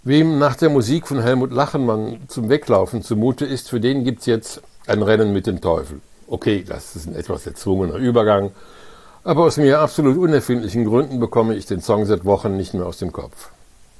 Wem nach der Musik von Helmut Lachenmann zum Weglaufen zumute ist, für den gibt's jetzt ein Rennen mit dem Teufel. Okay, das ist ein etwas erzwungener Übergang, aber aus mir absolut unerfindlichen Gründen bekomme ich den Song seit Wochen nicht mehr aus dem Kopf.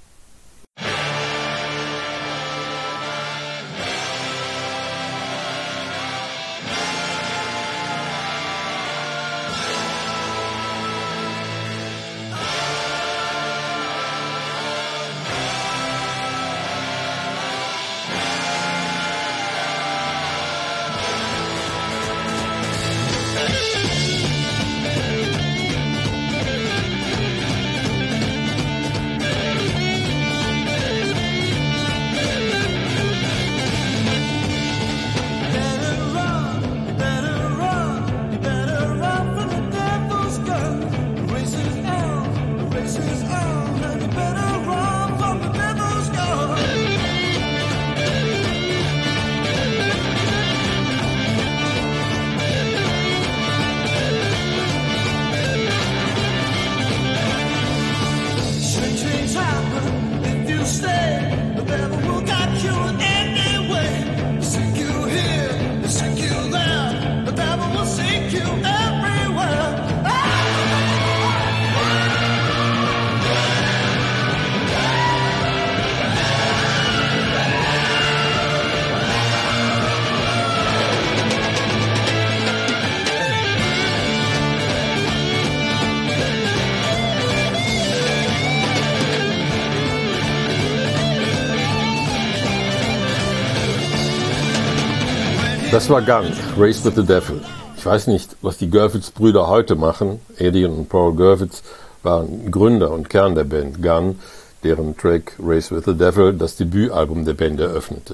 Das war Gunn, Race with the Devil. Ich weiß nicht, was die Gurvitz-Brüder heute machen. Eddie und Paul Gurvitz waren Gründer und Kern der Band Gunn, deren Track Race with the Devil das Debütalbum der Band eröffnete.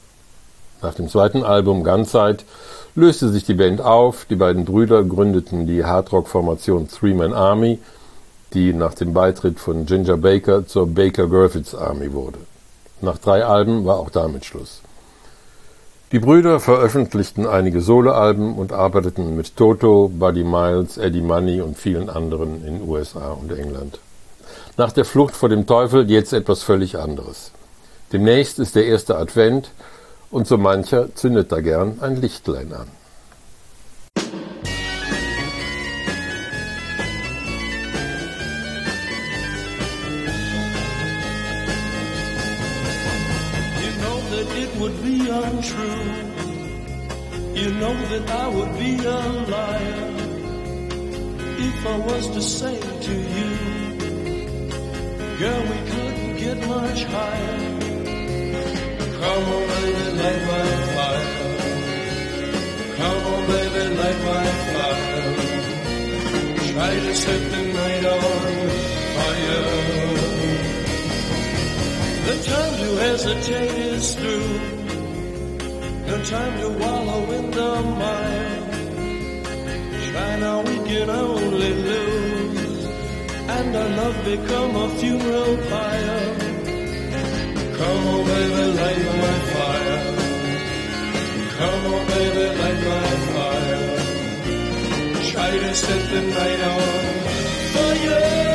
Nach dem zweiten Album Gunsight löste sich die Band auf. Die beiden Brüder gründeten die Hardrock-Formation Three Man Army, die nach dem Beitritt von Ginger Baker zur Baker-Gurvitz Army wurde. Nach 3 Alben war auch damit Schluss. Die Brüder veröffentlichten einige Soloalben und arbeiteten mit Toto, Buddy Miles, Eddie Money und vielen anderen in USA und England. Nach der Flucht vor dem Teufel jetzt etwas völlig anderes. Demnächst ist der erste Advent und so mancher zündet da gern ein Lichtlein an. Would be untrue. You know that I would be a liar if I was to say to you, girl, we couldn't get much higher. Come on, baby, light my fire. Come on, baby, light my fire. Try to set the night on fire. The time to hesitate is through. No time to wallow in the mire. Try now, we can only lose, and our love become a funeral pyre. Come on, baby, light my fire. Come on, baby, light my fire. Try to set the night on fire.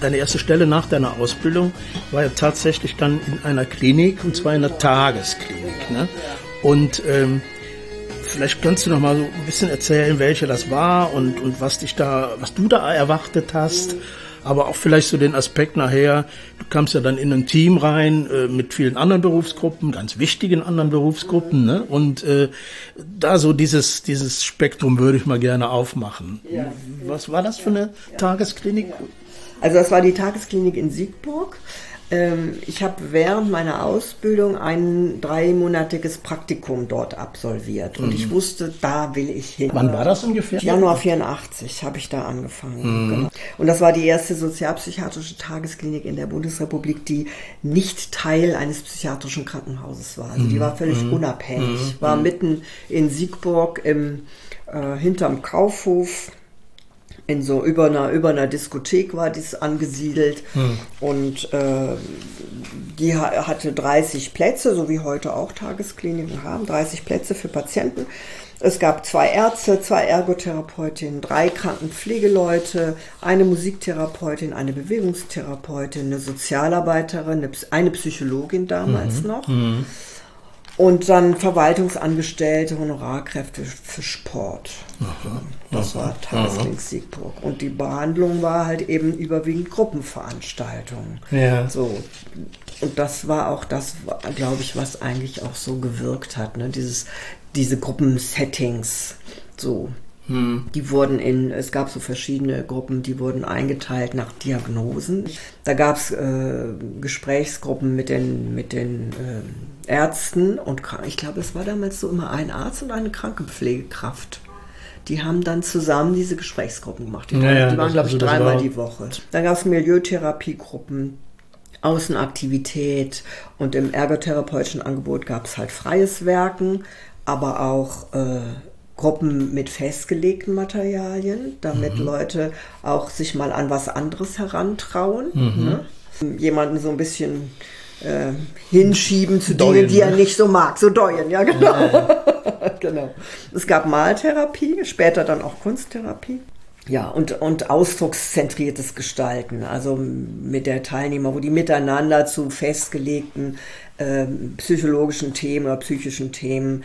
deine erste Stelle nach deiner Ausbildung war ja tatsächlich dann in einer Klinik, und zwar in einer Tagesklinik. Ne? Und vielleicht kannst du noch mal so ein bisschen erzählen, welche das war und was du da erwartet hast. Aber auch vielleicht so den Aspekt nachher, du kamst ja dann in ein Team rein mit vielen anderen Berufsgruppen, ganz wichtigen anderen Berufsgruppen, ne? Und da so dieses Spektrum würde ich mal gerne aufmachen. Ja. Was war das für eine Tagesklinik? Also das war die Tagesklinik in Siegburg. Ich habe während meiner Ausbildung ein 3-monatiges Praktikum dort absolviert und ich wusste, da will ich hin. Wann war das ungefähr? Januar 84 habe ich da angefangen. Genau. Und das war die erste sozialpsychiatrische Tagesklinik in der Bundesrepublik, die nicht Teil eines psychiatrischen Krankenhauses war. Also die war völlig unabhängig, war mitten in Siegburg hinterm Kaufhof. Über einer Diskothek war dies angesiedelt und die hatte 30 Plätze, so wie heute auch Tageskliniken haben, 30 Plätze für Patienten. Es gab 2 Ärzte, 2 Ergotherapeutinnen, 3 Krankenpflegeleute, eine Musiktherapeutin, eine Bewegungstherapeutin, eine Sozialarbeiterin, eine Psychologin damals noch. Und dann Verwaltungsangestellte, Honorarkräfte für Sport. Das war Tagesklinik Siegburg. Und die Behandlung war halt eben überwiegend Gruppenveranstaltungen. Ja. So. Und das war auch das, glaube ich, was eigentlich auch so gewirkt hat, ne? Diese Gruppensettings. So. Die wurden es gab so verschiedene Gruppen, die wurden eingeteilt nach Diagnosen. Da gab es Gesprächsgruppen mit den Ärzten und ich glaube, es war damals so immer ein Arzt und eine Krankenpflegekraft. Die haben dann zusammen diese Gesprächsgruppen gemacht. Die waren, glaube ich, 3-mal die Woche. Dann gab es Milieutherapiegruppen, Außenaktivität und im ergotherapeutischen Angebot gab es halt freies Werken, aber auch Gruppen mit festgelegten Materialien, damit Leute auch sich mal an was anderes herantrauen. Ne? Jemanden so ein bisschen hinschieben zu Dingen, die er nicht so mag. So deuen, ja genau. Genau. Es gab Maltherapie, später dann auch Kunsttherapie. Ja, und ausdruckszentriertes Gestalten, also mit der Teilnehmer, wo die miteinander zu festgelegten psychologischen Themen oder psychischen Themen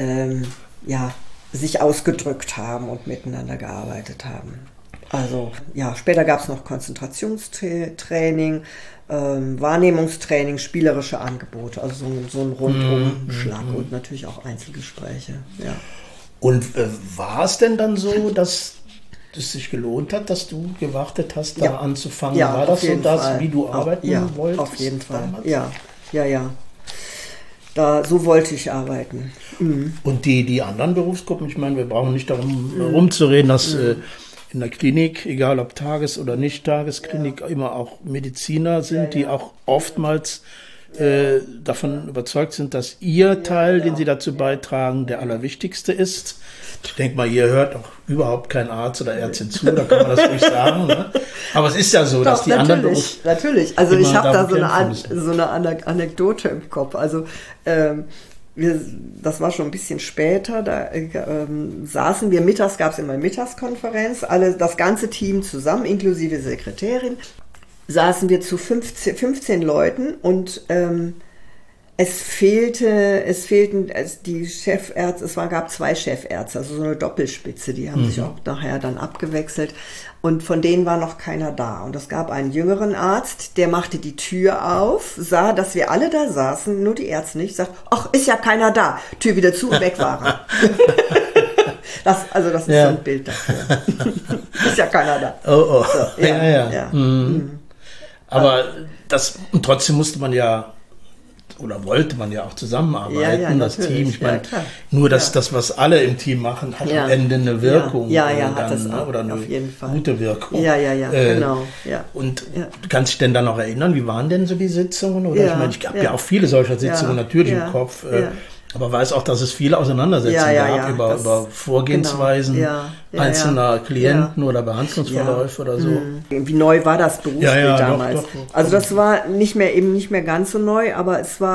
sich ausgedrückt haben und miteinander gearbeitet haben. Also ja, später gab es noch Konzentrationstraining, Wahrnehmungstraining, spielerische Angebote, also so ein Rundumschlag und natürlich auch Einzelgespräche. Ja. Und war es denn dann so, dass es sich gelohnt hat, dass du gewartet hast, da anzufangen? Ja, war das so das, wie du arbeiten wolltest? Auf jeden Fall, ja. So wollte ich arbeiten. Und die anderen Berufsgruppen, ich meine, wir brauchen nicht darum rumzureden, dass in der Klinik, egal ob Tages- oder Nicht-Tagesklinik, immer auch Mediziner sind, die auch oftmals davon überzeugt sind, dass ihr Teil, den sie dazu beitragen, der allerwichtigste ist. Ich denke mal, ihr hört auch überhaupt kein Arzt oder Ärztin zu, da kann man das ruhig sagen. Ne? Aber es ist ja so, dass die anderen Berufs... Natürlich, also ich habe da so eine Anekdote im Kopf. Also das war schon ein bisschen später, da saßen wir mittags, gab es immer eine Mittagskonferenz, das ganze Team zusammen, inklusive Sekretärin, saßen wir zu 15 Leuten und es fehlten die Chefärzte, gab 2 Chefärzte, also so eine Doppelspitze, die haben sich auch nachher dann abgewechselt und von denen war noch keiner da. Und es gab einen jüngeren Arzt, der machte die Tür auf, sah, dass wir alle da saßen, nur die Ärzte nicht, sagt, ach, ist ja keiner da, Tür wieder zu und weg war er. Das ist so ein Bild dafür. Ist ja keiner da. Oh. So, ja. Aber und trotzdem musste man wollte man ja auch zusammenarbeiten, das Team. Ich meine, nur das, was alle im Team machen, hat am Ende eine Wirkung. Hat das auch, oder eine auf jeden Fall. Gute Wirkung. Genau. Ja. Und du kannst dich denn da noch erinnern, wie waren denn so die Sitzungen? Oder ich meine, ich habe ja auch viele solcher Sitzungen natürlich im Kopf. Aber weiß auch, dass es viele Auseinandersetzungen gab über Vorgehensweisen einzelner Klienten oder Behandlungsverläufe oder so. Wie neu war das Berufsbild damals? Doch. Also das war nicht mehr ganz so neu, aber es war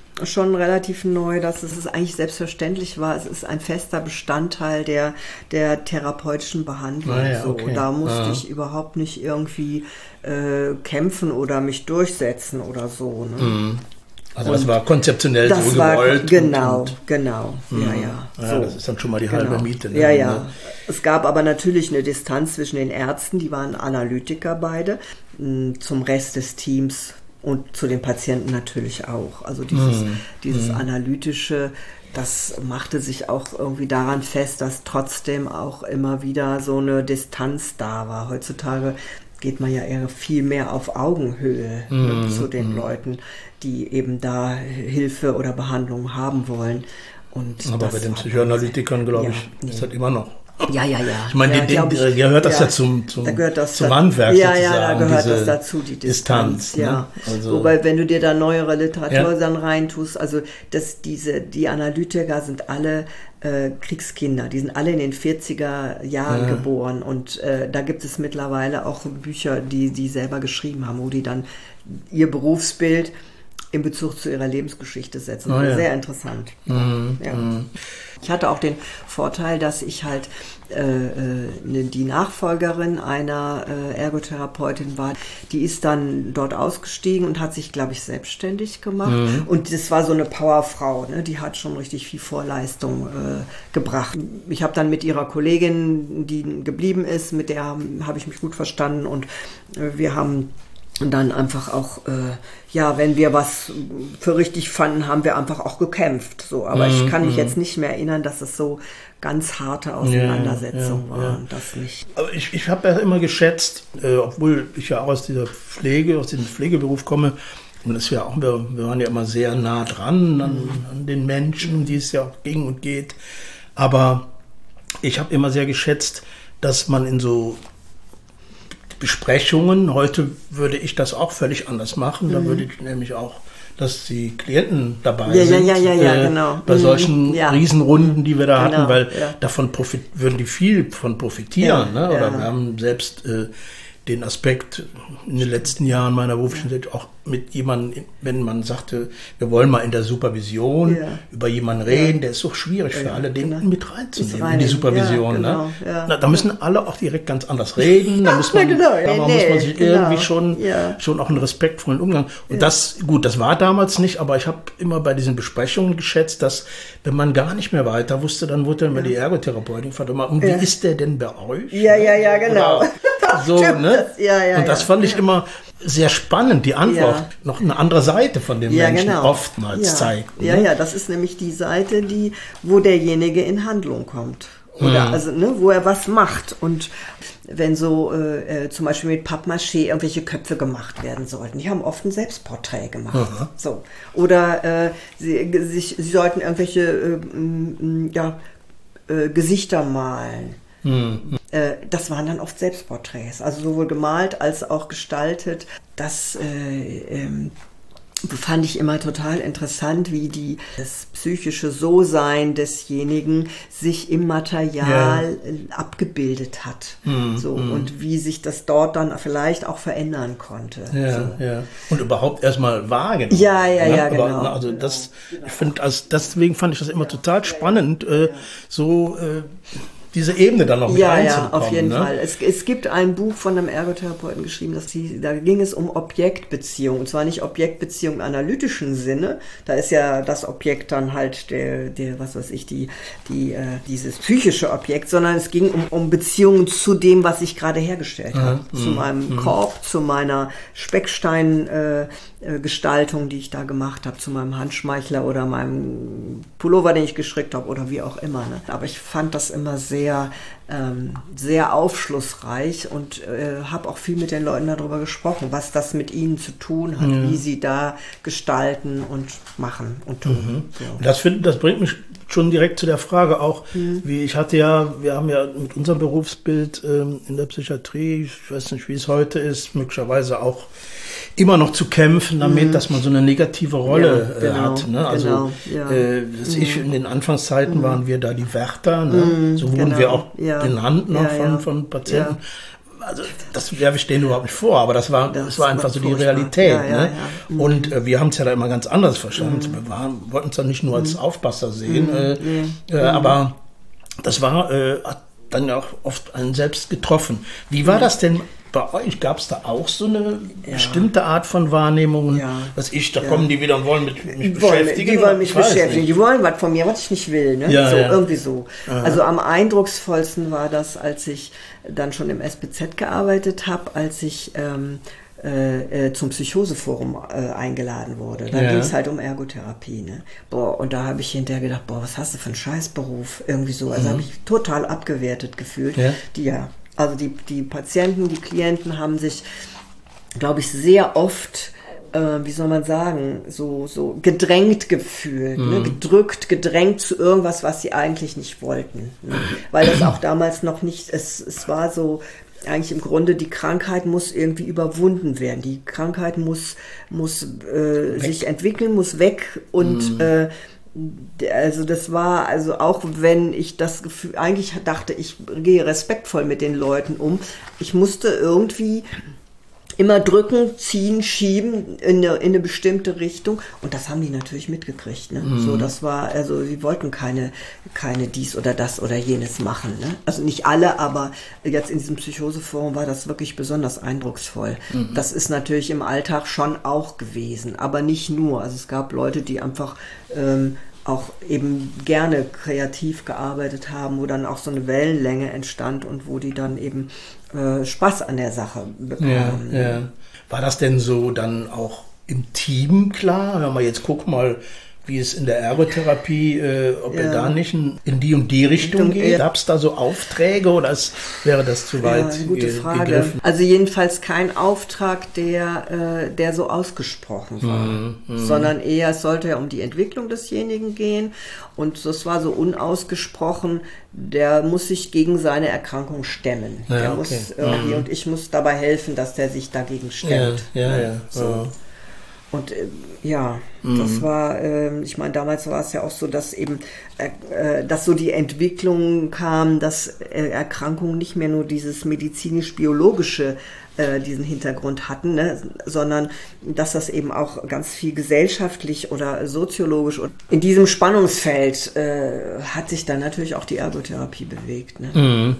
schon relativ neu, dass es eigentlich selbstverständlich war. Es ist ein fester Bestandteil der therapeutischen Behandlung. Okay. Da musste ich überhaupt nicht irgendwie kämpfen oder mich durchsetzen oder so. Ne? Also das war konzeptionell das so war, gewollt. Genau. Ja, So. das ist dann schon mal die halbe Miete. Ne? Ja. Es gab aber natürlich eine Distanz zwischen den Ärzten, die waren Analytiker beide, zum Rest des Teams und zu den Patienten natürlich auch. Also dieses Analytische, das machte sich auch irgendwie daran fest, dass trotzdem auch immer wieder so eine Distanz da war. Heutzutage geht man ja eher viel mehr auf Augenhöhe zu den Leuten, die eben da Hilfe oder Behandlung haben wollen. Aber bei den Psychoanalytikern, glaube ich, ist das immer noch. Ja. Ich meine, gehört das ja zum Handwerk Ja, da gehört das dazu, die Distanz. Ne? Also, wobei, wenn du dir da neuere Literatur dann reintust, also die Analytiker sind alle Kriegskinder, die sind alle in den 40er Jahren geboren und da gibt es mittlerweile auch Bücher, die selber geschrieben haben, wo die dann ihr Berufsbild in Bezug zu ihrer Lebensgeschichte setzen. Sehr interessant. Ich hatte auch den Vorteil, dass ich halt die Nachfolgerin einer Ergotherapeutin war. Die ist dann dort ausgestiegen und hat sich, glaube ich, selbstständig gemacht. Und das war so eine Powerfrau, ne? Die hat schon richtig viel Vorleistung gebracht. Ich habe dann mit ihrer Kollegin, die geblieben ist, mit der habe ich mich gut verstanden und wir haben dann einfach auch, wenn wir was für richtig fanden, haben wir einfach auch gekämpft. So. Aber ich kann mich jetzt nicht mehr erinnern, dass es so ganz harte Auseinandersetzungen waren. Das nicht. Aber ich habe ja immer geschätzt, obwohl ich ja auch aus diesem Pflegeberuf komme, und das ja auch, wir waren ja immer sehr nah dran an den Menschen, um die es ja auch ging und geht. Aber ich habe immer sehr geschätzt, dass man in so Besprechungen, heute würde ich das auch völlig anders machen, da würde ich nämlich auch, dass die Klienten dabei sind, genau. Bei solchen Riesenrunden, die wir da hatten, weil davon würden die viel von profitieren. Ne? Oder wir haben selbst den Aspekt in den letzten Jahren meiner beruflichen Tätigkeit auch mit jemandem, wenn man sagte, wir wollen mal in der Supervision über jemanden reden, der ist so schwierig für alle, den mit reinzunehmen in die Supervision. Da müssen alle auch direkt ganz anders reden, da muss man, muss man sich irgendwie schon auch einen respektvollen Umgang. Und das war damals nicht, aber ich habe immer bei diesen Besprechungen geschätzt, dass wenn man gar nicht mehr weiter wusste, dann wurde dann mal die Ergotherapeutin gefragt, und wie ist der denn bei euch? Ja, genau. Oder so, ne? Und das fand ich immer sehr spannend, die Antwort, noch eine andere Seite von dem Menschen oftmals zeigt. Ne? Ja, das ist nämlich die Seite, wo derjenige in Handlung kommt. Oder wo er was macht. Und wenn so zum Beispiel mit Pappmaché irgendwelche Köpfe gemacht werden sollten, die haben oft ein Selbstporträt gemacht. So. Oder sie sollten irgendwelche Gesichter malen. Das waren dann oft Selbstporträts, also sowohl gemalt als auch gestaltet. Das fand ich immer total interessant, wie das psychische So-Sein desjenigen sich im Material abgebildet hat. Und wie sich das dort dann vielleicht auch verändern konnte. Und überhaupt erstmal wahrgenommen. Genau. Also ich finde, deswegen fand ich das immer total spannend, diese Ebene dann noch mit reinzubekommen. Ja, auf jeden Fall. Es gibt ein Buch von einem Ergotherapeuten geschrieben, da ging es um Objektbeziehung. Und zwar nicht Objektbeziehung im analytischen Sinne. Da ist ja das Objekt dann halt dieses psychische Objekt, sondern es ging um Beziehungen zu dem, was ich gerade hergestellt habe. Zu meinem Korb, zu meiner Speckstein-Gestaltung, die ich da gemacht habe, zu meinem Handschmeichler oder meinem Pullover, den ich gestrickt habe oder wie auch immer. Ne? Aber ich fand das immer sehr aufschlussreich und habe auch viel mit den Leuten darüber gesprochen, was das mit ihnen zu tun hat, wie sie da gestalten und machen und tun. Und das bringt mich schon direkt zu der Frage auch, wir haben ja mit unserem Berufsbild in der Psychiatrie, ich weiß nicht, wie es heute ist, möglicherweise auch immer noch zu kämpfen damit, dass man so eine negative Rolle hat. Ne? Also in den Anfangszeiten waren wir da die Wärter, ne? So wurden wir auch benannt noch von Patienten. also das werfe ich denen überhaupt nicht vor, aber das war einfach so die Realität. Ja, ne? ja. Und wir haben es ja da immer ganz anders verstanden. Wir wollten es ja nicht nur als Aufpasser sehen, aber das hat dann ja auch oft einen selbst getroffen. Wie war das denn bei euch? Gab es da auch so eine bestimmte Art von Wahrnehmung? Ja. Da kommen die wieder und wollen mich beschäftigen. Die wollen mich beschäftigen. Die wollen was von mir, was ich nicht will. Ne? Ja, so, ja. irgendwie so. Aha. Also am eindrucksvollsten war das, als ich dann schon im SBZ gearbeitet habe, als ich zum Psychoseforum eingeladen wurde. Da ging es halt um Ergotherapie. Ne? Und da habe ich hinterher gedacht, was hast du für einen Scheißberuf? Irgendwie so. Also habe ich total abgewertet gefühlt. Ja. Also die Patienten, die Klienten haben sich, glaube ich, sehr oft, wie soll man sagen, so gedrängt gefühlt, ne? Gedrängt zu irgendwas, was sie eigentlich nicht wollten. Ne? Weil das auch damals noch nicht, es war so, eigentlich im Grunde, die Krankheit muss irgendwie überwunden werden. Die Krankheit muss sich entwickeln, muss weg und also das war, also auch wenn ich das Gefühl, eigentlich dachte ich, gehe respektvoll mit den Leuten um, ich musste irgendwie immer drücken, ziehen, schieben in eine bestimmte Richtung und das haben die natürlich mitgekriegt. Ne? So, das war, also sie wollten keine dies oder das oder jenes machen. Ne? Also nicht alle, aber jetzt in diesem Psychoseforum war das wirklich besonders eindrucksvoll. Das ist natürlich im Alltag schon auch gewesen, aber nicht nur. Also es gab Leute, die einfach auch eben gerne kreativ gearbeitet haben, wo dann auch so eine Wellenlänge entstand und wo die dann eben Spaß an der Sache bekamen. Ja. War das denn so dann auch im Team klar? Wenn man jetzt guck mal, wie es in der Ergotherapie, ob ihr da nicht in die und die Richtung geht? Gab es da so Aufträge oder wäre das zu weit gegriffen? Also jedenfalls kein Auftrag, der so ausgesprochen war, sondern eher, es sollte ja um die Entwicklung desjenigen gehen und das war so unausgesprochen, der muss sich gegen seine Erkrankung stemmen. Der muss irgendwie, und ich muss dabei helfen, dass der sich dagegen stemmt. So. Und das war, ich meine, damals war es ja auch so, dass eben, dass so die Entwicklung kam, dass Erkrankungen nicht mehr nur dieses medizinisch-biologische diesen Hintergrund hatten, ne, sondern dass das eben auch ganz viel gesellschaftlich oder soziologisch und in diesem Spannungsfeld hat sich dann natürlich auch die Ergotherapie bewegt. Ne?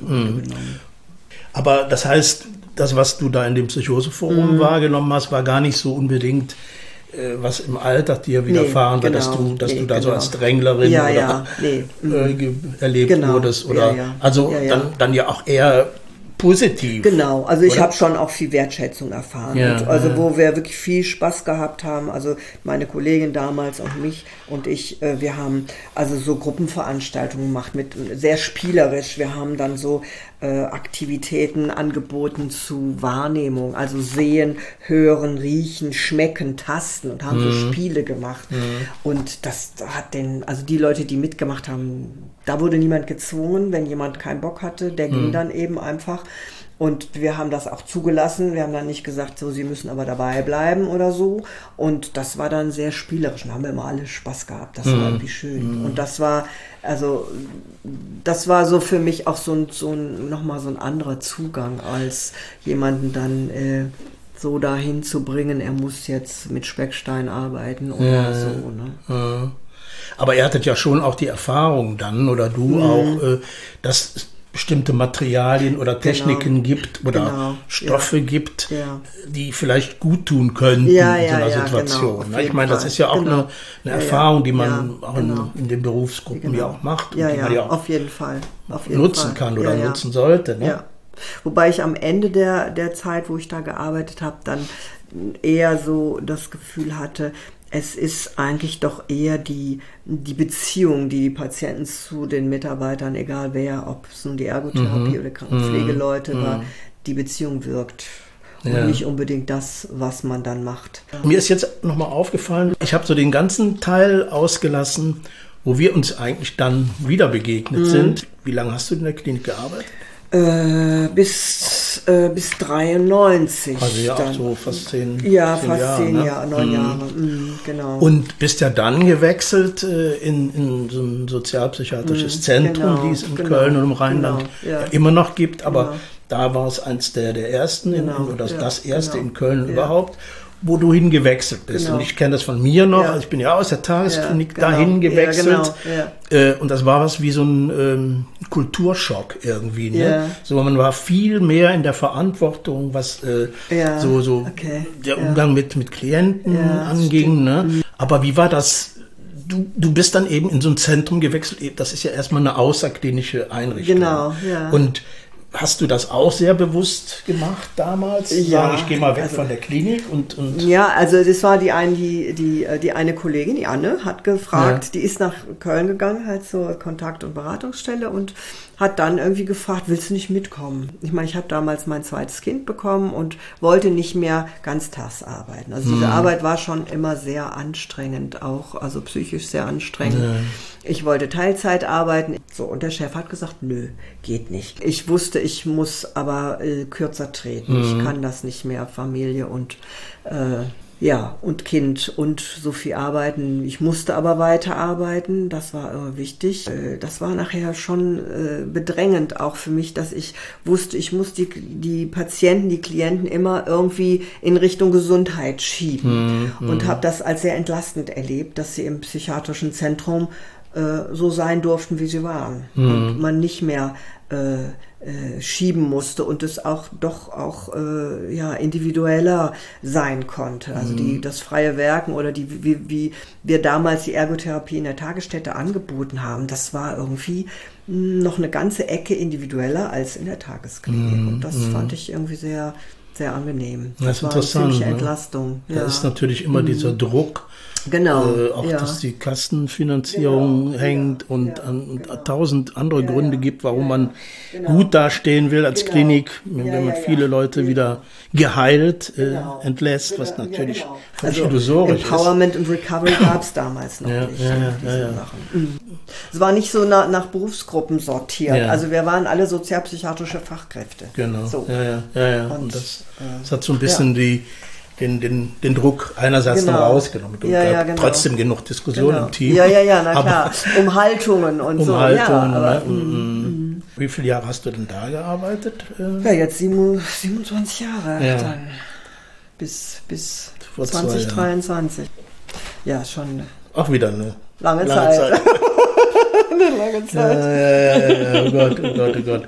Aber das heißt, das, was du da in dem Psychoseforum wahrgenommen hast, war gar nicht so unbedingt was im Alltag dir widerfahren war, dass du da so als Dränglerin erlebt wurdest. Oder dann ja auch eher positiv. Genau, also ich habe schon auch viel Wertschätzung erfahren. Wo wir wirklich viel Spaß gehabt haben, also meine Kollegin damals und mich und ich, wir haben also so Gruppenveranstaltungen gemacht, sehr spielerisch. Wir haben dann so Aktivitäten angeboten zu Wahrnehmung, also sehen, hören, riechen, schmecken, tasten und haben so Spiele gemacht. Und das hat also die Leute, die mitgemacht haben, da wurde niemand gezwungen. Wenn jemand keinen Bock hatte, der ging dann eben einfach. Und wir haben das auch zugelassen. Wir haben dann nicht gesagt, so, sie müssen aber dabei bleiben oder so. Und das war dann sehr spielerisch. Da haben wir immer alle Spaß gehabt. Das war irgendwie schön. Und das war so für mich auch nochmal so ein anderer Zugang, als jemanden dann so dahin zu bringen, er muss jetzt mit Speckstein arbeiten oder so. Ne? Aber ihr hattet ja schon auch die Erfahrung dann, oder du auch, dass es bestimmte Materialien oder Techniken gibt oder Stoffe gibt, die vielleicht gut tun könnten in so einer Situation. Genau, ich meine, das ist ja auch eine Erfahrung, die man auch in den Berufsgruppen ja auch macht. Und die man ja auch auf jeden Fall nutzen kann oder nutzen sollte. Ne? Ja. Wobei ich am Ende der Zeit, wo ich da gearbeitet habe, dann eher so das Gefühl hatte, es ist eigentlich doch eher die Beziehung, die Patienten zu den Mitarbeitern, egal wer, ob es nun die Ergotherapie oder Krankenpflegeleute war, die Beziehung wirkt. Und nicht unbedingt das, was man dann macht. Mir ist jetzt nochmal aufgefallen, ich habe so den ganzen Teil ausgelassen, wo wir uns eigentlich dann wieder begegnet sind. Wie lange hast du in der Klinik gearbeitet? Bis 93. Also ja, auch so fast 10 Jahre. 9 Jahre, genau. Und bist ja dann gewechselt in so ein sozialpsychiatrisches Zentrum, die es in Köln und im Rheinland immer noch gibt, aber Da war es eins der ersten, oder das erste in Köln Ja. überhaupt, wo du hingewechselt bist. Genau. Und ich kenne das von mir noch, Ja. also ich bin ja aus der Tagesklinik Ja, genau. dahin gewechselt. Ja, Und das war was wie so ein Kulturschock irgendwie. Ne? Ja. So, man war viel mehr in der Verantwortung, was Ja, so okay. der Umgang mit Klienten Ja, anging. Ne? Aber wie war das? Du bist dann eben in so ein Zentrum gewechselt. Das ist ja erstmal eine außerklinische Einrichtung. Genau, ja. Und hast du das auch sehr bewusst gemacht damals? Ja, Sagen, ich gehe mal weg also- von der Klinik und Ja, also das war die eine Kollegin, die Anne, hat gefragt, die ist nach Köln gegangen, halt zur Kontakt- und Beratungsstelle und hat dann irgendwie gefragt, willst du nicht mitkommen? Ich meine, ich habe damals mein zweites Kind bekommen und wollte nicht mehr ganztags arbeiten. Also diese Arbeit war schon immer sehr anstrengend, auch also psychisch sehr anstrengend. Ja. Ich wollte Teilzeit arbeiten. So, und der Chef hat gesagt, nö, geht nicht. Ich wusste, ich muss aber kürzer treten. Ich kann das nicht mehr, Familie und und Kind und so viel arbeiten. Ich musste aber weiterarbeiten, das war wichtig. Das war nachher schon bedrängend auch für mich, dass ich wusste, ich muss die Patienten, die Klienten immer irgendwie in Richtung Gesundheit schieben. Und habe das als sehr entlastend erlebt, dass sie im psychiatrischen Zentrum so sein durften, wie sie waren. Und man nicht mehr schieben musste und es auch individueller sein konnte. Also das freie Werken oder wie wir damals die Ergotherapie in der Tagesstätte angeboten haben, das war irgendwie noch eine ganze Ecke individueller als in der Tagesklinik. Und das fand ich irgendwie sehr, sehr angenehm. Das ist war interessant, eine ziemliche ne? Entlastung. da ist natürlich immer dieser Druck, Genau. auch dass die Kassenfinanzierung hängt und 1000 andere Gründe gibt, warum man gut dastehen will als Klinik, wenn man viele Leute wieder geheilt entlässt, was natürlich völlig illusorisch Empowerment und Recovery gab es damals noch nicht. Diese Sachen. Es war nicht so nach Berufsgruppen sortiert. Ja. Also wir waren alle sozialpsychiatrische Fachkräfte. ist. Genau. So. Ja. Und das hat so ein bisschen den Druck einerseits Genau. noch rausgenommen. Und Ja, gab genau. trotzdem genug Diskussion im Team. Ja, na Aber- klar. Um Haltungen und so. Umhaltung. Ja, aber, Wie viele Jahre hast du denn da gearbeitet? ja, jetzt 27 Jahre Ja. dann. Bis Vor 2 2023. Ja, schon Auch wieder eine lange Zeit. Eine lange Zeit. Ja. Oh Gott, oh Gott, oh Gott.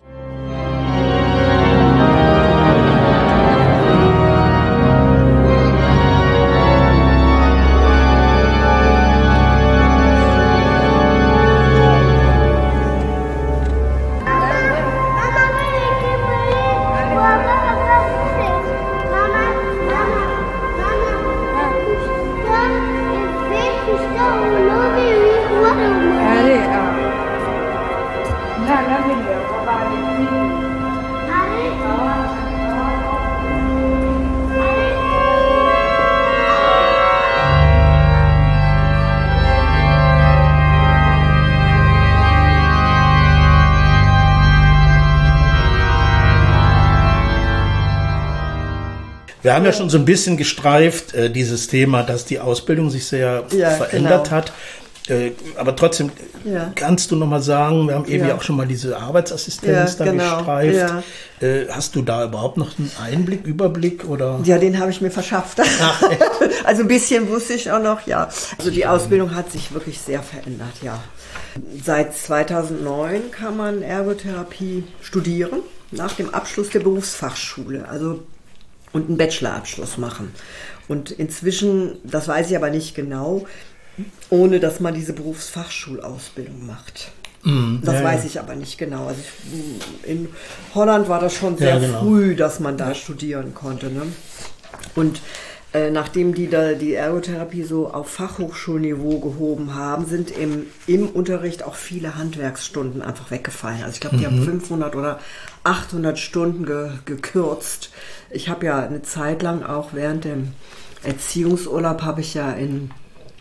Wir haben ja schon so ein bisschen gestreift, dieses Thema, dass die Ausbildung sich sehr verändert genau. hat. Aber trotzdem, kannst du noch mal sagen, wir haben eben ja auch schon mal diese Arbeitsassistenz da gestreift. Hast du da überhaupt noch einen Einblick, Überblick? Oder? Ja, den habe ich mir verschafft. Also ein bisschen wusste ich auch noch, ja. Also die Ausbildung hat sich wirklich sehr verändert, ja. Seit 2009 kann man Ergotherapie studieren, nach dem Abschluss der Berufsfachschule. Also und einen Bachelorabschluss machen. Und inzwischen, das weiß ich aber nicht genau, ohne dass man diese Berufsfachschulausbildung macht. Das weiß ich aber nicht genau. Also in Holland war das schon sehr früh, dass man da studieren konnte. Ne? Und nachdem die Ergotherapie so auf Fachhochschulniveau gehoben haben, sind im Unterricht auch viele Handwerksstunden einfach weggefallen. Also ich glaube, die haben 500 oder 800 Stunden gekürzt. Ich habe ja eine Zeit lang auch während dem Erziehungsurlaub habe ich ja in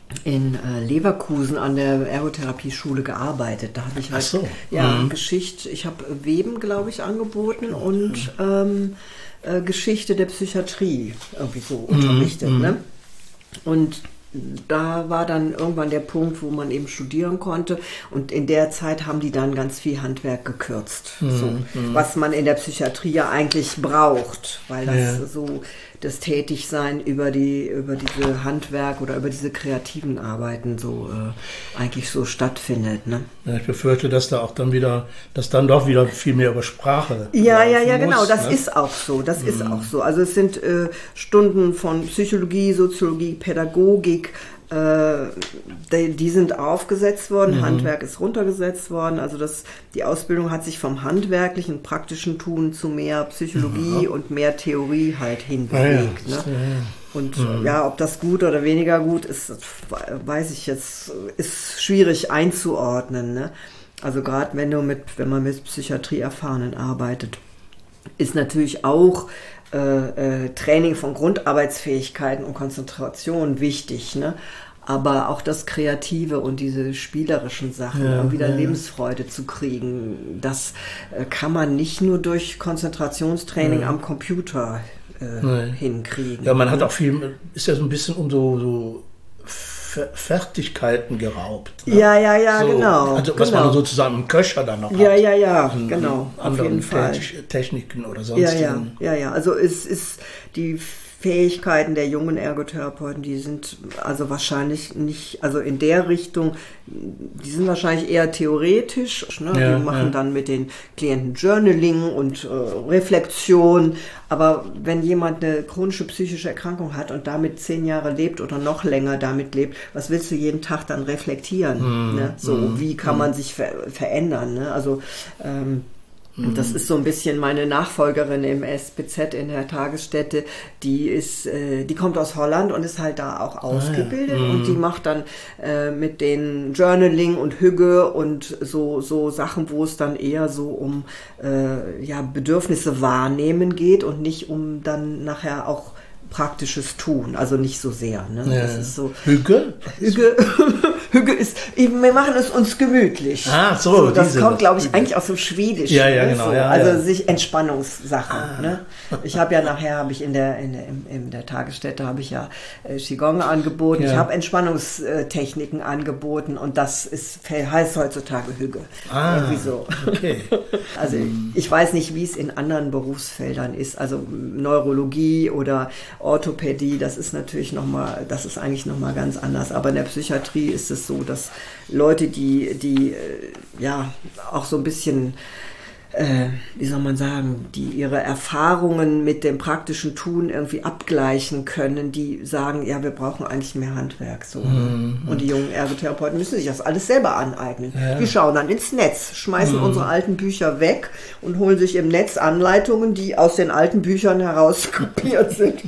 Leverkusen an der Ergotherapie-Schule gearbeitet. Da habe ich halt Geschichte, ich habe Weben, glaube ich, angeboten und Geschichte der Psychiatrie irgendwie so unterrichtet. Ne? Und da war dann irgendwann der Punkt, wo man eben studieren konnte. Und in der Zeit haben die dann ganz viel Handwerk gekürzt. So, was man in der Psychiatrie ja eigentlich braucht, weil das so das Tätigsein über diese Handwerk oder über diese kreativen Arbeiten so eigentlich so stattfindet. Ne? Ja, ich befürchte, dass da auch dann wieder, dass dann doch wieder viel mehr über Sprache. Ja, genau, das ist auch so. Das ist auch so. Also es sind Stunden von Psychologie, Soziologie, Pädagogik, die sind aufgesetzt worden, Handwerk ist runtergesetzt worden, also die Ausbildung hat sich vom handwerklichen, praktischen Tun zu mehr Psychologie und mehr Theorie halt hinbewegt. Ne? Und ob das gut oder weniger gut ist, weiß ich jetzt, ist schwierig einzuordnen. Ne? Also gerade wenn man mit Psychiatrieerfahrenen arbeitet, ist natürlich auch Training von Grundarbeitsfähigkeiten und Konzentration wichtig, ne? Aber auch das Kreative und diese spielerischen Sachen, um wieder Lebensfreude zu kriegen, das kann man nicht nur durch Konzentrationstraining am Computer hinkriegen. Ja, man hat auch viel, ist ja so ein bisschen um so Fertigkeiten geraubt. Ne? Ja, so, genau. Also was man sozusagen im Köcher dann noch hat. Ja, genau. Auf jeden Fall. Techniken oder sonstigen. Ja. Also es ist die Fähigkeiten der jungen Ergotherapeuten, die sind also wahrscheinlich nicht, also in der Richtung, die sind wahrscheinlich eher theoretisch. Ne? Die machen dann mit den Klienten Journaling und Reflexion. Aber wenn jemand eine chronische psychische Erkrankung hat und damit 10 Jahre lebt oder noch länger damit lebt, was willst du jeden Tag dann reflektieren? Ne? So, wie kann man sich verändern? Ne? Also das ist so ein bisschen meine Nachfolgerin im SBZ in der Tagesstätte, die kommt aus Holland und ist halt da auch ausgebildet und die macht dann mit den Journaling und Hüge und so Sachen, wo es dann eher so um Bedürfnisse wahrnehmen geht und nicht um dann nachher auch praktisches Tun, also nicht so sehr. Ne? Das ist so Hüge ist, wir machen es uns gemütlich. So das kommt, glaube ich, eigentlich aus dem Schwedischen. Ja, genau. So. Also sich Entspannungssachen. Ne? Ich habe ja nachher, in der Tagesstätte habe ich ja Qigong angeboten. Ich habe Entspannungstechniken angeboten und das heißt heutzutage Hüge. Irgendwie so. Okay. Also ich weiß nicht, wie es in anderen Berufsfeldern ist. Also Neurologie oder Orthopädie, das ist eigentlich nochmal ganz anders. Aber in der Psychiatrie ist es so, dass Leute, die auch so ein bisschen, wie soll man sagen, die ihre Erfahrungen mit dem praktischen Tun irgendwie abgleichen können, die sagen, ja, wir brauchen eigentlich mehr Handwerk. So. Und die jungen Ergotherapeuten müssen sich das alles selber aneignen. Die schauen dann ins Netz, schmeißen unsere alten Bücher weg und holen sich im Netz Anleitungen, die aus den alten Büchern heraus kopiert sind.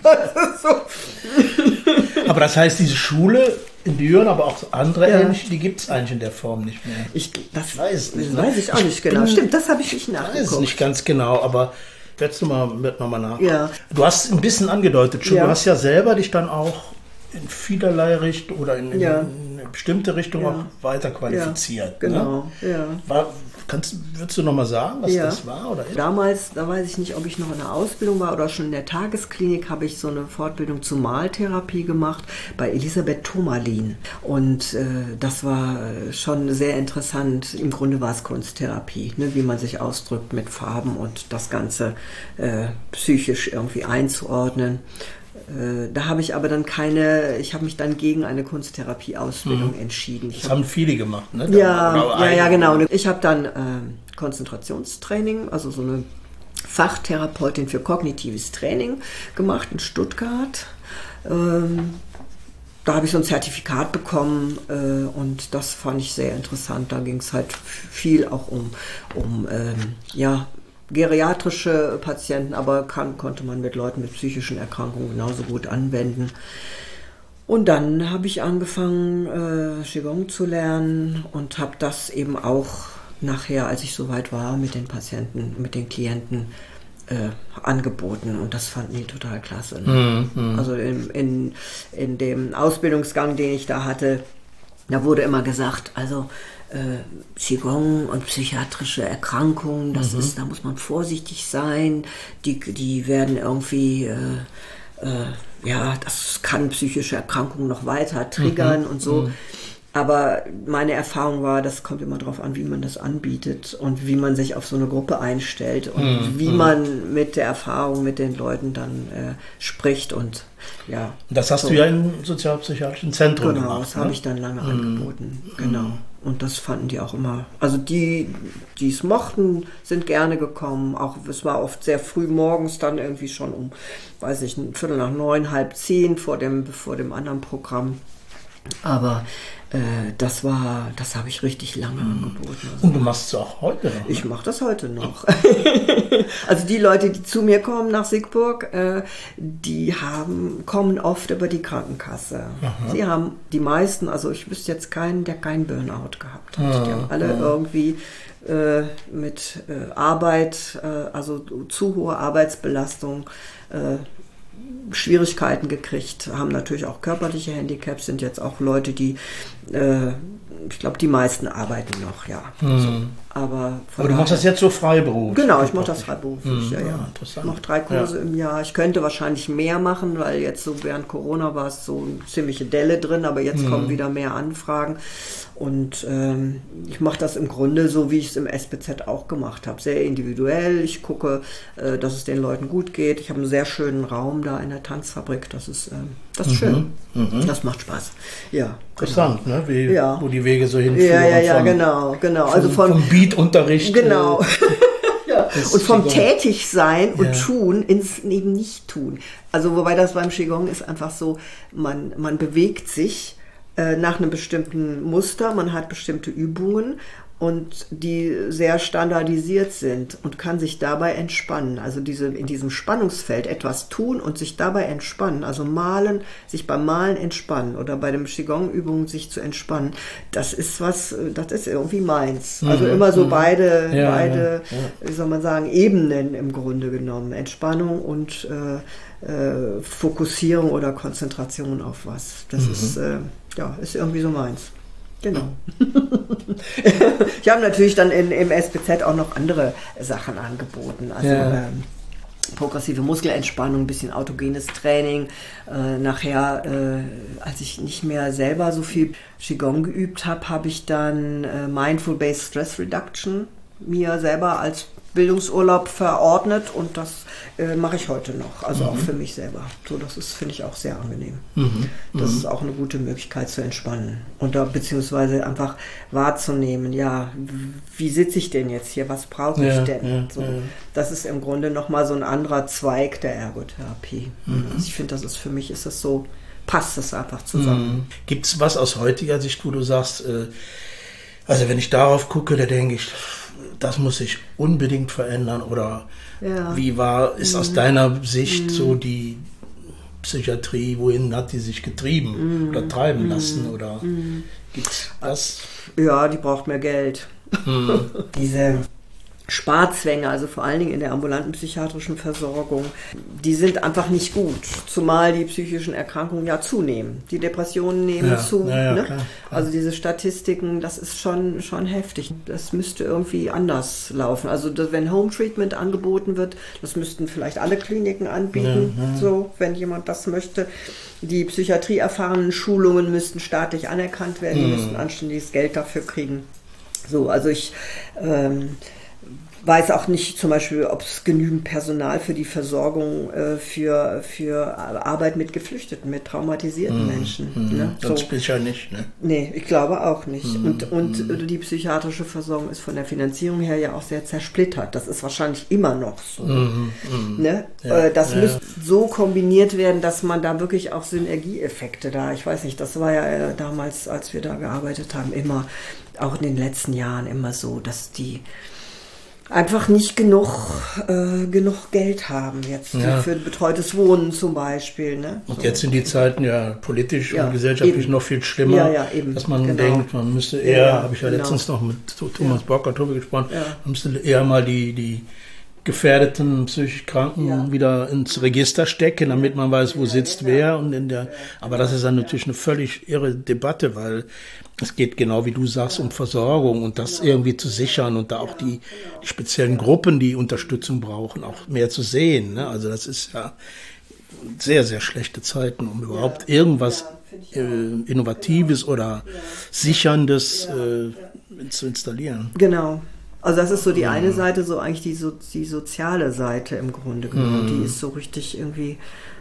Aber das heißt, diese Schule in Düren, aber auch andere ähnliche, die gibt es eigentlich in der Form nicht mehr. Das weiß ich auch nicht genau. Stimmt, das habe ich nicht nachgeguckt. Ich weiß es nicht ganz genau, aber jetzt nochmal nach. Ja. Du hast ein bisschen angedeutet schon, du hast ja selber dich dann auch in vielerlei Richtung oder in eine bestimmte Richtung auch weiter qualifiziert. Genau, ne? Würdest du nochmal sagen, was das war? Oder? Damals, da weiß ich nicht, ob ich noch in der Ausbildung war oder schon in der Tagesklinik, habe ich so eine Fortbildung zur Maltherapie gemacht bei Elisabeth Thomalin. Und das war schon sehr interessant. Im Grunde war es Kunsttherapie, ne, wie man sich ausdrückt mit Farben und das Ganze psychisch irgendwie einzuordnen. Da habe ich aber dann ich habe mich dann gegen eine Kunsttherapie-Ausbildung entschieden. Das haben viele gemacht, ne? Ja, genau. Ich habe dann Konzentrationstraining, also so eine Fachtherapeutin für kognitives Training gemacht in Stuttgart. Da habe ich so ein Zertifikat bekommen und das fand ich sehr interessant. Da ging es halt viel auch um geriatrische Patienten, aber konnte man mit Leuten mit psychischen Erkrankungen genauso gut anwenden. Und dann habe ich angefangen, Qigong zu lernen und habe das eben auch nachher, als ich soweit war, mit den Patienten, mit den Klienten angeboten. Und das fanden die total klasse. Ne? Also in dem Ausbildungsgang, den ich da hatte, da wurde immer gesagt, also Qigong und psychiatrische Erkrankungen, da muss man vorsichtig sein, die werden irgendwie ja, das kann psychische Erkrankungen noch weiter triggern und so. Aber meine Erfahrung war, das kommt immer darauf an, wie man das anbietet und wie man sich auf so eine Gruppe einstellt und wie man mit der Erfahrung mit den Leuten dann spricht und ja. Das hast du ja im sozialpsychiatrischen Zentrum gemacht. Genau, das habe ich dann lange angeboten, genau. Und das fanden die auch immer, also die es mochten, sind gerne gekommen. Auch es war oft sehr früh morgens, dann irgendwie schon um, weiß ich, 8:45, 9:30 vor dem anderen Programm. Aber das habe ich richtig lange angeboten. Also, und du machst es auch heute noch? Ich mache das heute noch. Also die Leute, die zu mir kommen nach Siegburg, die kommen oft über die Krankenkasse. Aha. Sie haben die meisten, also ich wüsste jetzt keinen, der keinen Burnout gehabt hat. Die haben alle irgendwie mit Arbeit, also zu hohe Arbeitsbelastung, Schwierigkeiten gekriegt, haben natürlich auch körperliche Handicaps, sind jetzt auch Leute, die, ich glaube, die meisten arbeiten noch, ja. So. Aber du machst das jetzt so freiberuflich? Genau, ich mache das freiberuflich, ja. Ich mache 3 Kurse im Jahr. Ich könnte wahrscheinlich mehr machen, weil jetzt so während Corona war es so eine ziemliche Delle drin, aber jetzt kommen wieder mehr Anfragen. Und ich mache das im Grunde so, wie ich es im SBZ auch gemacht habe. Sehr individuell. Ich gucke, dass es den Leuten gut geht. Ich habe einen sehr schönen Raum da in der Tanzfabrik. Das ist schön. Das macht Spaß. Ja, interessant, genau. Ne? Wo die Wege so hinführen. Ja, genau. Also vom Beat-Unterricht. Genau. Ja. Und vom Tätigsein und Tun ins eben Nicht-Tun. Also wobei das beim Qigong ist einfach so, man bewegt sich nach einem bestimmten Muster, man hat bestimmte Übungen und die sehr standardisiert sind und kann sich dabei entspannen. Also in diesem Spannungsfeld etwas tun und sich dabei entspannen, also sich beim Malen entspannen oder bei den Qigong-Übungen sich zu entspannen, das ist irgendwie meins. Also immer so beide, wie soll man sagen, Ebenen im Grunde genommen. Entspannung und Fokussierung oder Konzentration auf was. Das ist irgendwie so meins. Genau. Ich habe natürlich dann im SBZ auch noch andere Sachen angeboten. Also progressive Muskelentspannung, ein bisschen autogenes Training. Nachher, als ich nicht mehr selber so viel Qigong geübt habe, habe ich dann Mindful Based Stress Reduction mir selber als Bildungsurlaub verordnet und das mache ich heute noch, also auch für mich selber. So, das ist, finde ich, auch sehr angenehm. Das ist auch eine gute Möglichkeit zu entspannen und da beziehungsweise einfach wahrzunehmen, ja, wie sitze ich denn jetzt hier, was brauche ich denn? Das ist im Grunde nochmal so ein anderer Zweig der Ergotherapie. Also ich finde, für mich ist das so, passt das einfach zusammen. Gibt es was aus heutiger Sicht, wo du sagst, also wenn ich darauf gucke, da denke ich, das muss sich unbedingt verändern oder wie ist aus deiner Sicht so die Psychiatrie, wohin hat die sich getrieben oder treiben lassen oder gibt's das? Ja, die braucht mehr Geld. Diese Sparzwänge, also vor allen Dingen in der ambulanten psychiatrischen Versorgung, die sind einfach nicht gut, zumal die psychischen Erkrankungen ja zunehmen. Die Depressionen nehmen zu. Ne? Klar. Also diese Statistiken, das ist schon heftig. Das müsste irgendwie anders laufen. Also wenn Home Treatment angeboten wird, das müssten vielleicht alle Kliniken anbieten, so, wenn jemand das möchte. Die psychiatrieerfahrenen Schulungen müssten staatlich anerkannt werden, die müssten anständiges Geld dafür kriegen. So, also ich weiß auch nicht zum Beispiel, ob es genügend Personal für die Versorgung für Arbeit mit Geflüchteten, mit traumatisierten Menschen. Ne? Das spielt ja nicht. Ne? Nee, ich glaube auch nicht. Und die psychiatrische Versorgung ist von der Finanzierung her ja auch sehr zersplittert. Das ist wahrscheinlich immer noch so. Ne? Das müsste so kombiniert werden, dass man da wirklich auch Synergieeffekte ich weiß nicht, das war ja damals, als wir da gearbeitet haben, immer, auch in den letzten Jahren immer so, dass die einfach nicht genug Geld haben jetzt für betreutes Wohnen zum Beispiel. Ne? Und jetzt sind die Zeiten ja politisch und gesellschaftlich noch viel schlimmer, dass man denkt, man müsste eher, habe ich ja letztens noch mit Thomas Bockert drüber gesprochen, man müsste eher mal die gefährdeten psychisch Kranken wieder ins Register stecken, damit man weiß, wo sitzt wer. Aber das ist dann natürlich eine völlig irre Debatte, weil es geht genau wie du sagst um Versorgung und das irgendwie zu sichern und da auch die speziellen Gruppen, die Unterstützung brauchen, auch mehr zu sehen. Ne? Also das ist ja sehr, sehr schlechte Zeiten, um überhaupt irgendwas Innovatives oder Sicherndes zu installieren. Genau. Also das ist so die eine Seite, so eigentlich die soziale Seite im Grunde genommen. Die ist so richtig irgendwie,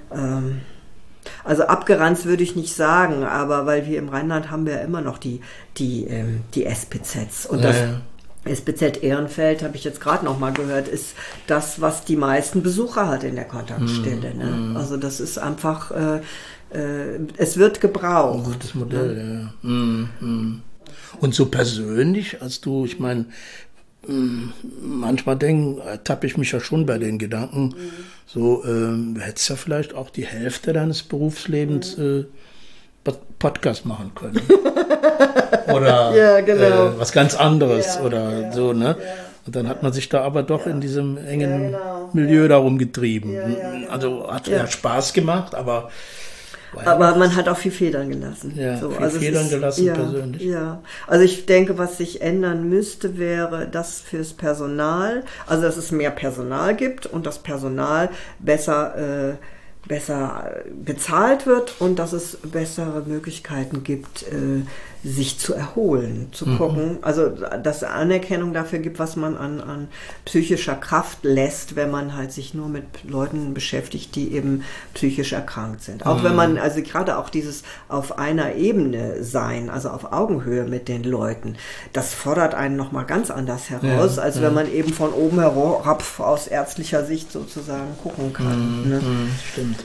also abgeranzt würde ich nicht sagen, aber weil wir im Rheinland haben wir ja immer noch die SPZs. Und das SPZ Ehrenfeld, habe ich jetzt gerade noch mal gehört, ist das, was die meisten Besucher hat in der Kontaktstelle. Ne? Also das ist einfach, es wird gebraucht. Ein gutes Modell, ja. Und so persönlich, als du, ich meine, manchmal tappe ich mich ja schon bei den Gedanken, so, du hättest ja vielleicht auch die Hälfte deines Berufslebens Podcast machen können. Oder ja, genau. Was ganz anderes oder ja, so, ne? Und dann hat man sich da aber doch in diesem engen Milieu darum getrieben. Also hat ja Spaß gemacht, aber man hat auch viel Federn gelassen. Ja, so, viel Federn gelassen persönlich. Ja, also ich denke, was sich ändern müsste, wäre, dass fürs Personal, also dass es mehr Personal gibt und das Personal besser bezahlt wird und dass es bessere Möglichkeiten gibt, sich zu erholen, zu gucken. Also, dass es Anerkennung dafür gibt, was man an psychischer Kraft lässt, wenn man halt sich nur mit Leuten beschäftigt, die eben psychisch erkrankt sind. Auch wenn man, also gerade auch dieses auf einer Ebene sein, also auf Augenhöhe mit den Leuten, das fordert einen nochmal ganz anders heraus, als wenn man eben von oben herab aus ärztlicher Sicht sozusagen gucken kann. Ne? Stimmt.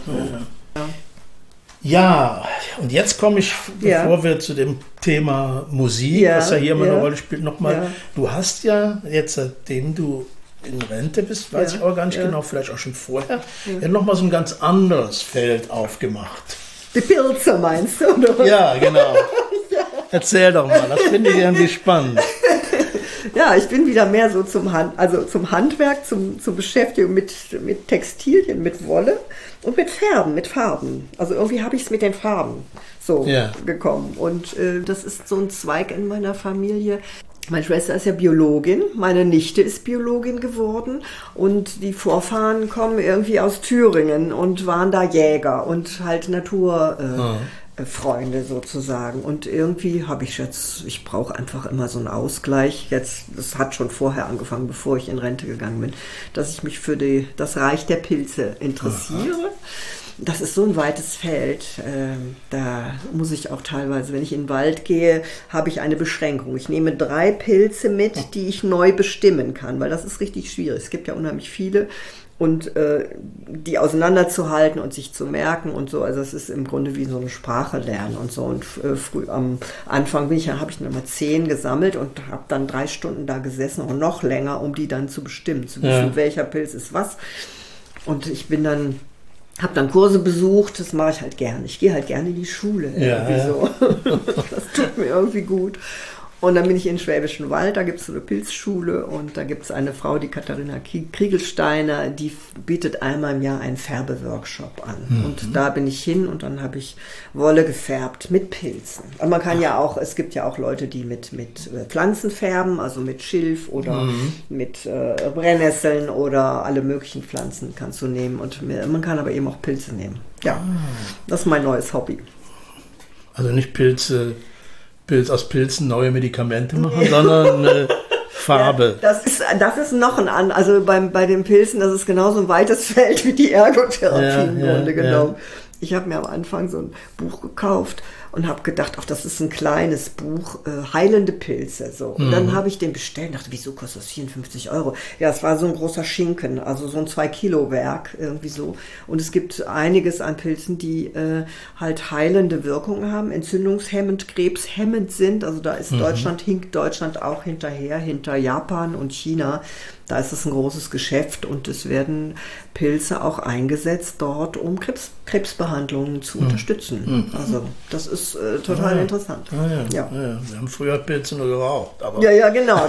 Ja, und jetzt komme ich, bevor wir zu dem Thema Musik, was ja hier immer eine Rolle spielt, nochmal. Du hast ja jetzt, seitdem du in Rente bist, weiß ich auch gar nicht genau, vielleicht auch schon vorher, nochmal so ein ganz anderes Feld aufgemacht. Die Pilze meinst du, oder? Ja, genau. Erzähl doch mal, das finde ich irgendwie spannend. Ja, ich bin wieder mehr so zum Handwerk, zur Beschäftigung mit Textilien, mit Wolle und mit Farben. Also irgendwie habe ich es mit den Farben so gekommen. Und das ist so ein Zweig in meiner Familie. Meine Schwester ist ja Biologin, meine Nichte ist Biologin geworden und die Vorfahren kommen irgendwie aus Thüringen und waren da Jäger und halt Freunde sozusagen. Und irgendwie habe ich jetzt, ich brauche einfach immer so einen Ausgleich. Jetzt, das hat schon vorher angefangen, bevor ich in Rente gegangen bin, dass ich mich für das Reich der Pilze interessiere. Aha. Das ist so ein weites Feld. Da muss ich auch teilweise, wenn ich in den Wald gehe, habe ich eine Beschränkung. Ich nehme 3 Pilze mit, die ich neu bestimmen kann, weil das ist richtig schwierig. Es gibt ja unheimlich viele. Und die auseinanderzuhalten und sich zu merken und so, also es ist im Grunde wie so eine Sprache lernen und so. Und früh am Anfang habe ich dann mal 10 gesammelt und habe dann 3 Stunden da gesessen und noch länger, um die dann zu bestimmen, zu wissen, welcher Pilz ist was. Und ich habe dann Kurse besucht, das mache ich halt gerne. Ich gehe halt gerne in die Schule. So. Das tut mir irgendwie gut. Und dann bin ich in den Schwäbischen Wald, da gibt es so eine Pilzschule und da gibt es eine Frau, die Katharina Kriegelsteiner, die bietet einmal im Jahr einen Färbeworkshop an. Und da bin ich hin und dann habe ich Wolle gefärbt mit Pilzen. Und man kann ja auch, es gibt ja auch Leute, die mit Pflanzen färben, also mit Schilf oder mit Brennnesseln oder alle möglichen Pflanzen kannst du nehmen. Und man kann aber eben auch Pilze nehmen. Ja, das ist mein neues Hobby. Also nicht aus Pilzen neue Medikamente machen, sondern eine Farbe. Ja, das ist noch also bei den Pilzen, das ist genauso ein weites Feld wie die Ergotherapie im Grunde genommen. Ich habe mir am Anfang so ein Buch gekauft und habe gedacht, ach, das ist ein kleines Buch, heilende Pilze. So. Und dann habe ich den bestellt und dachte, wieso kostet das 54 €? Ja, es war so ein großer Schinken, also so ein 2-Kilo-Werk irgendwie so. Und es gibt einiges an Pilzen, die halt heilende Wirkungen haben, entzündungshemmend, krebshemmend sind. Also da ist hinkt Deutschland auch hinter Japan und China. Da ist es ein großes Geschäft und es werden Pilze auch eingesetzt dort, um Krebsbehandlungen zu unterstützen. Also das ist total interessant. Wir haben früher Pilze nur geraucht. Aber ja, genau.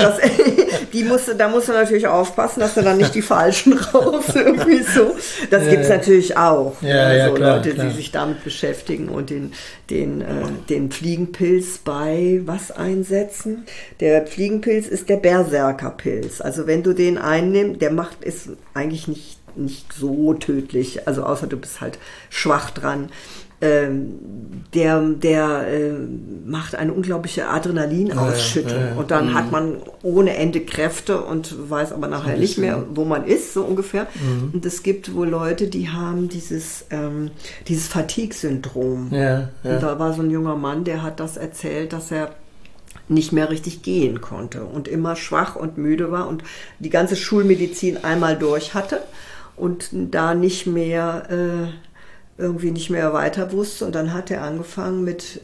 Da musst du natürlich aufpassen, dass du dann nicht die falschen rauchst. Irgendwie so. Das gibt es natürlich auch. Klar, Leute, die sich damit beschäftigen und den Fliegenpilz bei was einsetzen. Der Fliegenpilz ist der Berserkerpilz. Also wenn du den einnimmst, ist eigentlich nicht nicht so tödlich, also außer du bist halt schwach dran. Der macht eine unglaubliche Adrenalinausschüttung und dann hat man ohne Ende Kräfte und weiß aber nachher nicht mehr, wo man ist, so ungefähr. Und es gibt wohl Leute, die haben dieses Fatigue-Syndrom. Und da war so ein junger Mann, der hat das erzählt, dass er nicht mehr richtig gehen konnte und immer schwach und müde war und die ganze Schulmedizin einmal durch hatte und da irgendwie nicht mehr weiter wusste, und dann hat er angefangen mit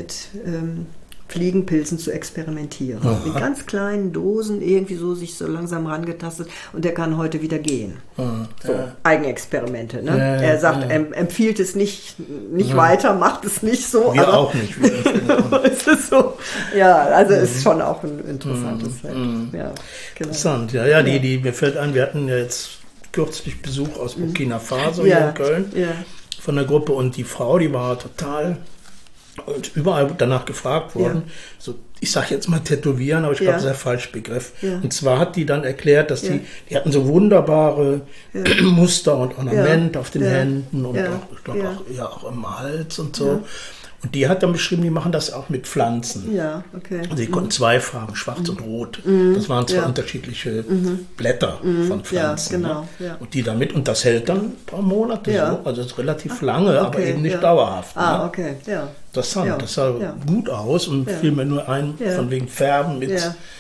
Fliegenpilzen zu experimentieren. Mit ganz kleinen Dosen irgendwie so sich so langsam rangetastet, und der kann heute wieder gehen. Eigenexperimente. Ne? Er sagt, er empfiehlt es nicht weiter, macht es nicht so. Wir aber auch nicht. Es ist so, ja, also es ist schon auch ein interessantes Feld. Ja, genau. Interessant, ja, mir fällt ein, wir hatten ja jetzt kürzlich Besuch aus Burkina Faso hier in Köln. Ja. Von der Gruppe, und die Frau, die war total und überall danach gefragt worden. So, ich sage jetzt mal tätowieren, aber ich glaube, das ist der falsche Begriff. Und zwar hat die dann erklärt, dass die hatten so wunderbare Muster und Ornamente auf den Händen und auch im Hals und so. Und die hat dann beschrieben, die machen das auch mit Pflanzen. Ja, okay. Und sie konnten zwei Farben, schwarz und rot. Das waren zwei unterschiedliche Blätter von Pflanzen. Ja, genau. Ne? Und die damit, und das hält dann ein paar Monate so. Also das ist relativ lange, aber eben nicht dauerhaft. Ah, okay, ja. Interessant, das sah gut aus und fiel mir nur ein, von wegen Färben mit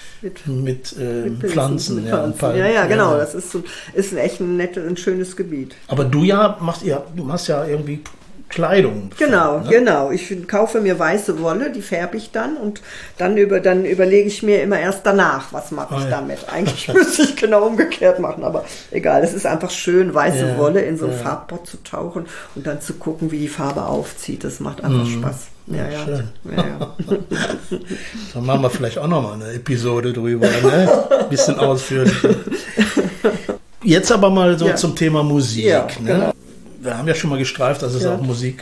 Pflanzen. Mit Pflanzen. Ja, genau. Das ist echt ein schönes Gebiet. Aber du machst ja irgendwie Kleidung. Genau. Ich kaufe mir weiße Wolle, die färbe ich dann, und dann überlege ich mir immer erst danach, was mache ich damit. Eigentlich müsste ich genau umgekehrt machen, aber egal. Es ist einfach schön, weiße Wolle in so einen Farbbott zu tauchen und dann zu gucken, wie die Farbe aufzieht. Das macht einfach Spaß. Ja. Schön. Ja. Dann machen wir vielleicht auch nochmal eine Episode drüber, ne? Ein bisschen ausführlicher. Jetzt aber mal so zum Thema Musik. Ja, ne? Genau. Wir haben ja schon mal gestreift, dass es auch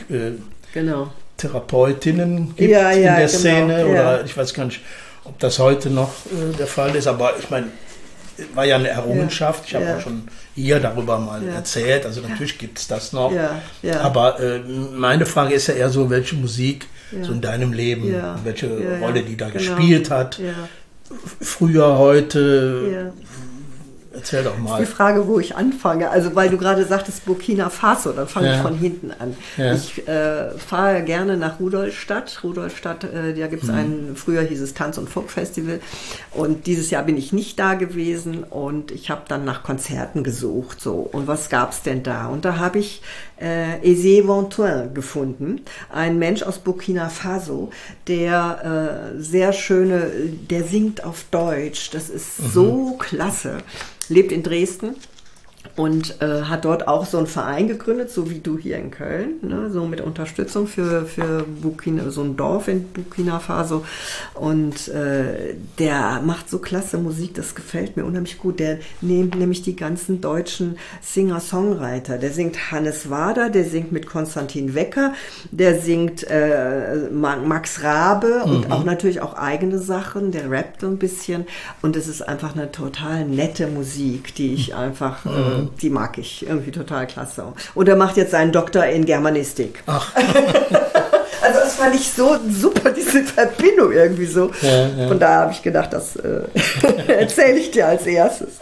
Musiktherapeutinnen gibt in der Szene. Oder ich weiß gar nicht, ob das heute noch der Fall ist. Aber ich meine, war ja eine Errungenschaft. Ich habe auch schon hier darüber mal erzählt. Also natürlich gibt es das noch. Aber meine Frage ist ja eher so, welche Musik so in deinem Leben, welche Rolle die da gespielt hat. Früher, heute... Erzähl doch mal. Das ist die Frage, wo ich anfange. Also, weil du gerade sagtest Burkina Faso, dann fange ich von hinten an. Ja. Ich fahre gerne nach Rudolstadt. Da gibt es früher hieß es Tanz- und Folkfestival. Und dieses Jahr bin ich nicht da gewesen, und ich habe dann nach Konzerten gesucht. So. Und was gab es denn da? Und da habe ich Aizé Vantoin gefunden. Ein Mensch aus Burkina Faso, der der singt auf Deutsch. Das ist so klasse. Lebt in Dresden und hat dort auch so einen Verein gegründet, so wie du hier in Köln, ne? So mit Unterstützung für Burkina, so ein Dorf in Burkina Faso. Und der macht so klasse Musik, das gefällt mir unheimlich gut. Der nimmt nämlich die ganzen deutschen Singer-Songwriter. Der singt Hannes Wader, der singt mit Konstantin Wecker, der singt Max Rabe und auch natürlich auch eigene Sachen. Der rappt so ein bisschen, und es ist einfach eine total nette Musik, die ich einfach... die mag ich irgendwie total klasse. Und er macht jetzt seinen Doktor in Germanistik. Ach. Also das fand ich so super, diese Verbindung irgendwie so. Von daher habe ich gedacht, das erzähle ich dir als erstes.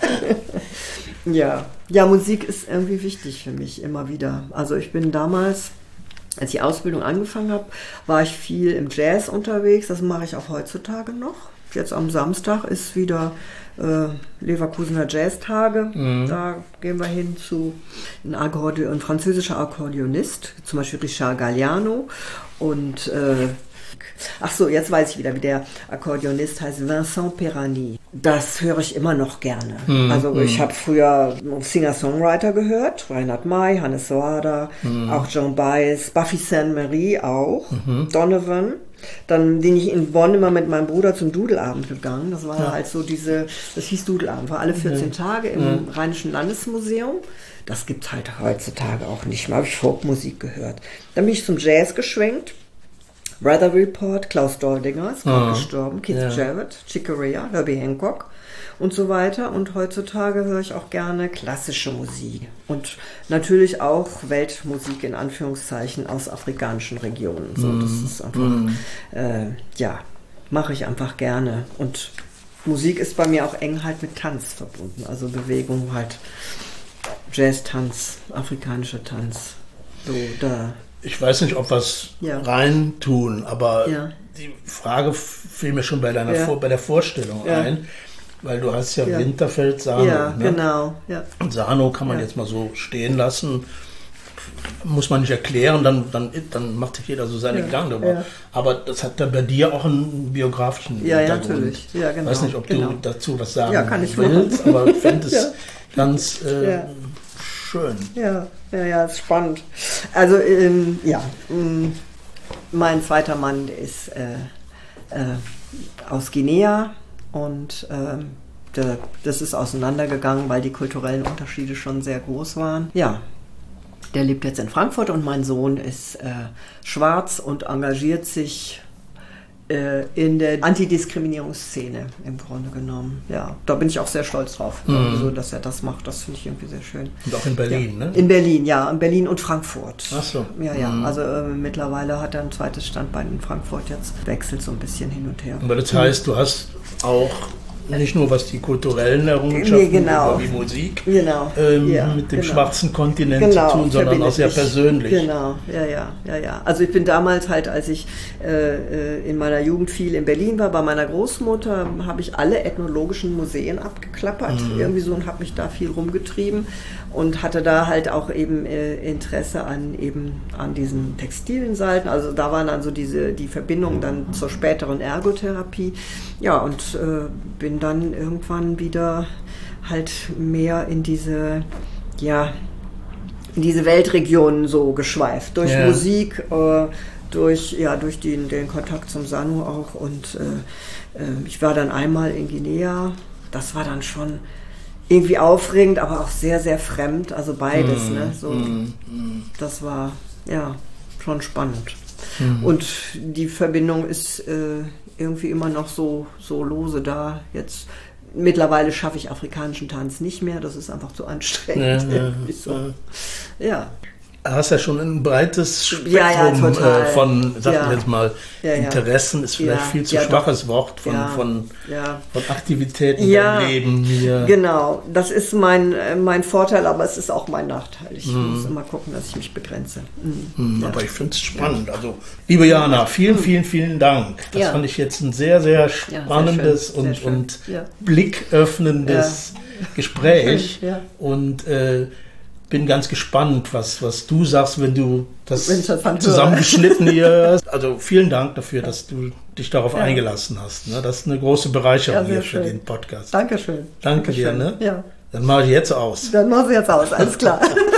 Ja, Musik ist irgendwie wichtig für mich, immer wieder. Also ich bin damals, als ich die Ausbildung angefangen habe, war ich viel im Jazz unterwegs. Das mache ich auch heutzutage noch. Jetzt am Samstag ist wieder Leverkusener Jazztage. Da gehen wir hin zu ein französischer Akkordeonist, zum Beispiel Richard Galliano. Und jetzt weiß ich wieder, wie der Akkordeonist heißt, Vincent Perani. Das höre ich immer noch gerne. Also ich habe früher Singer-Songwriter gehört, Reinhard May, Hannes Wader, auch John Baez, Buffy Sainte-Marie auch, Donovan. Dann bin ich in Bonn immer mit meinem Bruder zum Dudelabend gegangen. Das war halt so das hieß Dudelabend, war alle 14 Tage im Rheinischen Landesmuseum. Das gibt es halt heutzutage auch nicht mehr. Habe ich Folkmusik gehört. Dann bin ich zum Jazz geschwenkt. Weather Report, Klaus Doldinger ist gerade gestorben, Keith Jarrett, Chick Corea, Herbie Hancock. und so weiter. Und heutzutage höre ich auch gerne klassische Musik und natürlich auch Weltmusik in Anführungszeichen aus afrikanischen Regionen. So, das ist einfach, mache ich einfach gerne. Und Musik ist bei mir auch eng halt mit Tanz verbunden, also Bewegung halt, Jazz-Tanz, afrikanischer Tanz. So, da. Ich weiß nicht, ob wir es rein tun, aber die Frage fiel mir schon bei der Vorstellung ein, weil du hast ja Winterfeld, Sano. Ja, ne? Genau. Ja. Und Sano kann man jetzt mal so stehen lassen, muss man nicht erklären, dann macht sich jeder so seine Gedanken darüber. Ja. Aber das hat dann bei dir auch einen biografischen Hintergrund. Ja, natürlich. Ja, genau. Ich weiß nicht, ob du dazu was sagen kann ich willst, aber ich finde es ganz schön. Ja, ist spannend. Also, mein zweiter Mann ist aus Guinea und das ist auseinandergegangen, weil die kulturellen Unterschiede schon sehr groß waren. Ja, der lebt jetzt in Frankfurt und mein Sohn ist schwarz und engagiert sich in der Antidiskriminierungsszene im Grunde genommen. Ja, da bin ich auch sehr stolz drauf, so, dass er das macht. Das finde ich irgendwie sehr schön. Und auch in Berlin, ne? In Berlin, ja. In Berlin und Frankfurt. Ach so. Ja. Also mittlerweile hat er ein zweites Standbein in Frankfurt. Jetzt wechselt so ein bisschen hin und her. Aber das heißt, du hast auch nicht nur was die kulturellen Errungenschaften wie Musik mit dem schwarzen Kontinent zu tun, sondern auch sehr persönlich. Genau, ja. Also ich bin damals halt, als ich in meiner Jugend viel in Berlin war, bei meiner Großmutter, habe ich alle ethnologischen Museen abgeklappert, irgendwie so, und habe mich da viel rumgetrieben und hatte da halt auch eben Interesse an diesen textilen Seiten. Also da waren dann so die Verbindungen dann zur späteren Ergotherapie. Ja, und bin dann irgendwann wieder halt mehr in diese Weltregionen so geschweift. Durch Musik, durch den Kontakt zum Sanu auch. Und ich war dann einmal in Guinea. Das war dann schon irgendwie aufregend, aber auch sehr, sehr fremd. Also beides, ne? So, das war schon spannend. Und die Verbindung ist irgendwie immer noch so lose da. Jetzt mittlerweile schaffe ich afrikanischen Tanz nicht mehr. Das ist einfach zu anstrengend. Ja. Du hast ja schon ein breites Spektrum von, sagen wir jetzt mal, Interessen ist vielleicht viel zu schwaches Wort, von Aktivitäten im Leben hier. Genau, das ist mein Vorteil, aber es ist auch mein Nachteil. Ich muss immer gucken, dass ich mich begrenze. Aber ich finde es spannend. Also, liebe Jana, vielen, vielen, vielen Dank. Das fand ich jetzt ein sehr, sehr spannendes und blicköffnendes Gespräch. Und bin ganz gespannt, was du sagst, wenn du das zusammengeschnitten hier hörst. Also vielen Dank dafür, dass du dich darauf eingelassen hast. Ne? Das ist eine große Bereicherung hier für den Podcast. Dankeschön. Danke dir. Ne? Ja. Dann mache ich jetzt aus. Alles klar.